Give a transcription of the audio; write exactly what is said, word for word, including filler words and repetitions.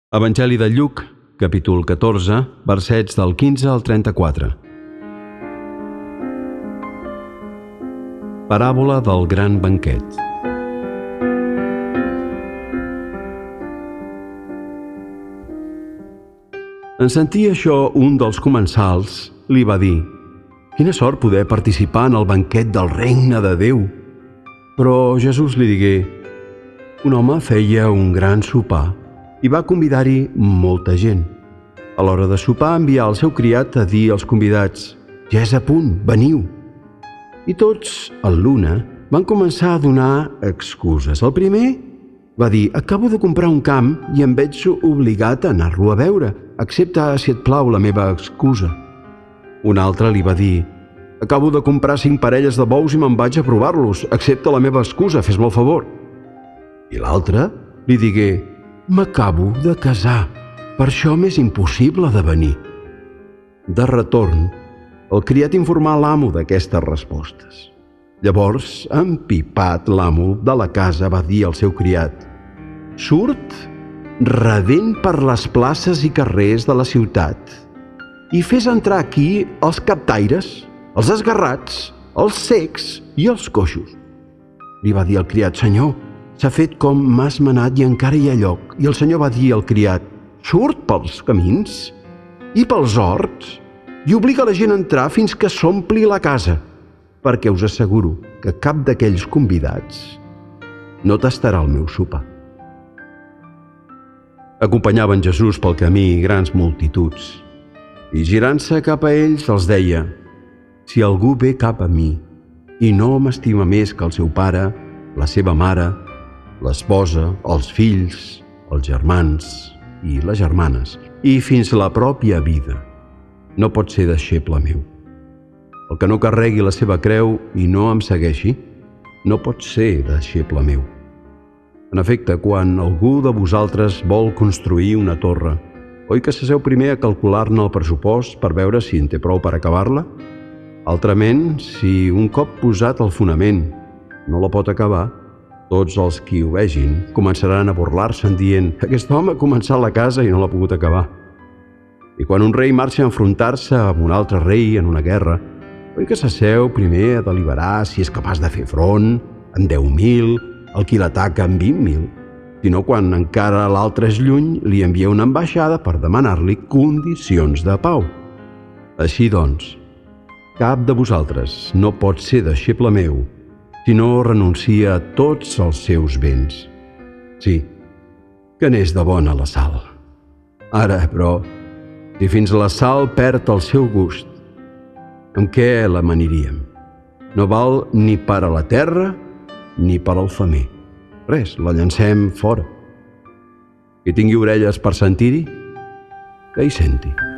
Evangeli de Lluc, capítol catorze, versets del quinze al trenta-quatre. Paràbola del gran banquet. En sentir això, un dels comensals li va dir: «Quina sort poder participar en el banquet del regne de Déu!» Però Jesús li digué: «Un home feia un gran sopar i va convidar-hi molta gent. A l'hora de sopar envià el seu criat a dir als convidats: «Ja és a punt, veniu!» I tots, a l'una, van començar a donar excuses. El primer va dir: «Acabo de comprar un camp i em veig obligat a anar-lo a veure. Accepta, si et plau, la meva excusa». Un altre li va dir: «Acabo de comprar cinc parelles de bous i me'n vaig a provar-los. Accepta la meva excusa, fes-me el favor». I l'altre li digué: «M'acabo de casar, per això m'és impossible de venir». De retorn, el criat informà l'amo d'aquestes respostes. Llavors, empipat, l'amo de la casa va dir al seu criat: «Surt redent per les places i carrers de la ciutat i fes entrar aquí els captaires, els esgarrats, els cecs i els coixos». Li va dir el criat: «Senyor, s'ha fet com m'has manat i encara hi ha lloc». I el senyor va dir al criat: «Surt pels camins i pels horts i obliga la gent a entrar fins que s'ompli la casa, perquè us asseguro que cap d'aquells convidats no tastarà el meu sopar». Acompanyaven Jesús pel camí grans multituds i, girant-se cap a ells, els deia: «Si algú ve cap a mi i no m'estima més que el seu pare, la seva mare, l'esposa, els fills, els germans i les germanes, i fins la pròpia vida, no pot ser deixeble meu. El que no carregui la seva creu i no em segueixi, no pot ser deixeble meu. En efecte, quan algú de vosaltres vol construir una torre, oi que s'asseu primer a calcular-ne el pressupost per veure si en té prou per acabar-la? Altrament, si un cop posat el fonament no la pot acabar, tots els qui ho vegin començaran a burlar-se'n dient: «Aquest home ha començat la casa i no l'ha pogut acabar». I quan un rei marxa a enfrontar-se amb un altre rei en una guerra, oi que s'asseu primer a deliberar si és capaç de fer front amb deu mil, el qui l'ataca amb vint mil, sinó quan encara l'altre és lluny, li envia una ambaixada per demanar-li condicions de pau. Així doncs, cap de vosaltres no pot ser deixeble meu si no renuncia a tots els seus béns. Sí, que n'és de bona la sal. Ara, però, si fins la sal perd el seu gust, amb què l'amaniríem? No val ni per a la terra ni per al femer. Res, la llancem fora. Qui tingui orelles per sentir-hi, que hi senti.